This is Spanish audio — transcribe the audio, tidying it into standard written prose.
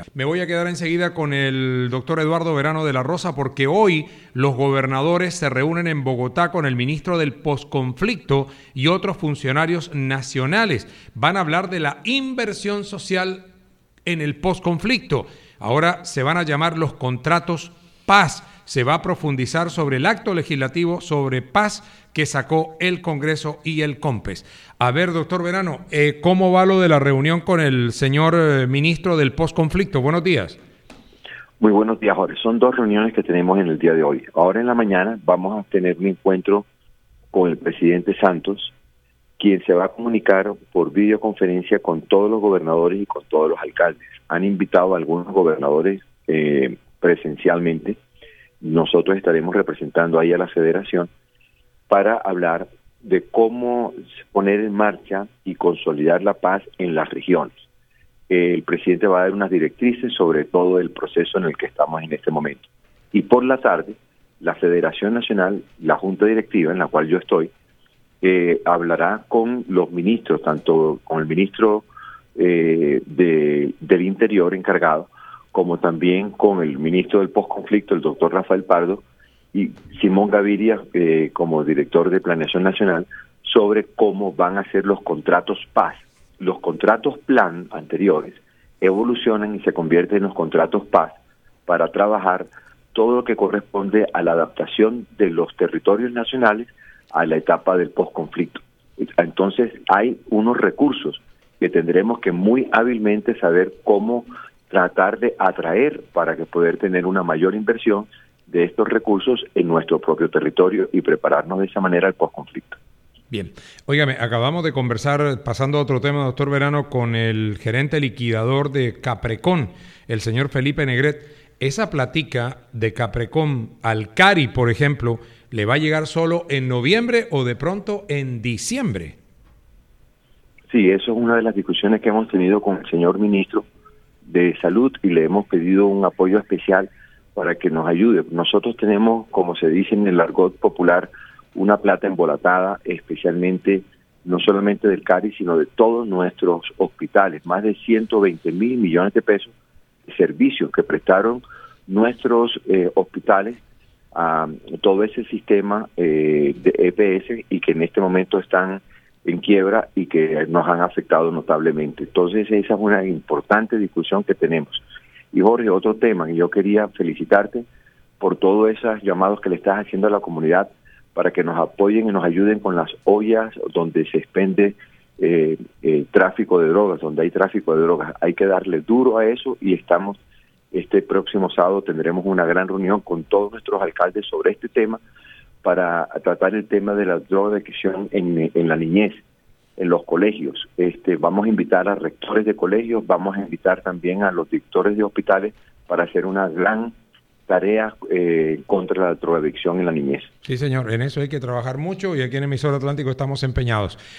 Me voy a quedar enseguida con el doctor Eduardo Verano de la Rosa, porque hoy los gobernadores se reúnen en Bogotá con el ministro del posconflicto y otros funcionarios nacionales. Van a hablar de la inversión social en el posconflicto. Ahora se van a llamar los contratos paz. Se va a profundizar sobre el acto legislativo sobre paz que sacó el Congreso y el COMPES. A ver, doctor Verano, ¿cómo va lo de la reunión con el señor ministro del posconflicto? Buenos días. Muy buenos días, Jorge. Son 2 reuniones que tenemos en el día de hoy. Ahora en la mañana vamos a tener un encuentro con el presidente Santos, quien se va a comunicar por videoconferencia con todos los gobernadores y con todos los alcaldes. Han invitado a algunos gobernadores presencialmente. Nosotros estaremos representando ahí a la federación para hablar de cómo poner en marcha y consolidar la paz en las regiones. El presidente va a dar unas directrices sobre todo el proceso en el que estamos en este momento. Y por la tarde, la Federación Nacional, la Junta Directiva, en la cual yo estoy, hablará con los ministros, tanto con el ministro del Interior encargado, como también con el ministro del posconflicto, el doctor Rafael Pardo, y Simón Gaviria como director de Planeación Nacional, sobre cómo van a ser los contratos paz. Los contratos plan anteriores evolucionan y se convierten en los contratos paz para trabajar todo lo que corresponde a la adaptación de los territorios nacionales a la etapa del posconflicto. Entonces hay unos recursos que tendremos que muy hábilmente saber cómo tratar de atraer para que poder tener una mayor inversión de estos recursos en nuestro propio territorio y prepararnos de esa manera al posconflicto. Bien. Óigame, acabamos de conversar, pasando a otro tema, doctor Verano, con el gerente liquidador de Caprecon, el señor Felipe Negret. Esa platica de Caprecon al Cari, por ejemplo, ¿le va a llegar solo en noviembre o de pronto en diciembre? Sí, eso es una de las discusiones que hemos tenido con el señor ministro de Salud y le hemos pedido un apoyo especial para que nos ayude. Nosotros tenemos, como se dice en el argot popular, una plata embolatada, especialmente no solamente del CARI, sino de todos nuestros hospitales, más de 120.000 millones de pesos de servicios que prestaron nuestros hospitales a todo ese sistema de EPS y que en este momento están en quiebra y que nos han afectado notablemente. Entonces esa es una importante discusión que tenemos. Y Jorge, otro tema, y yo quería felicitarte por todos esos llamados que le estás haciendo a la comunidad para que nos apoyen y nos ayuden con las ollas donde se expende tráfico de drogas, donde hay tráfico de drogas. Hay que darle duro a eso y estamos, este próximo sábado tendremos una gran reunión con todos nuestros alcaldes sobre este tema para tratar el tema de la drogadicción en la niñez, en los colegios. Vamos a invitar a rectores de colegios, vamos a invitar también a los directores de hospitales para hacer una gran tarea contra la drogadicción en la niñez. Sí, señor, en eso hay que trabajar mucho y aquí en Emisora Atlántico estamos empeñados.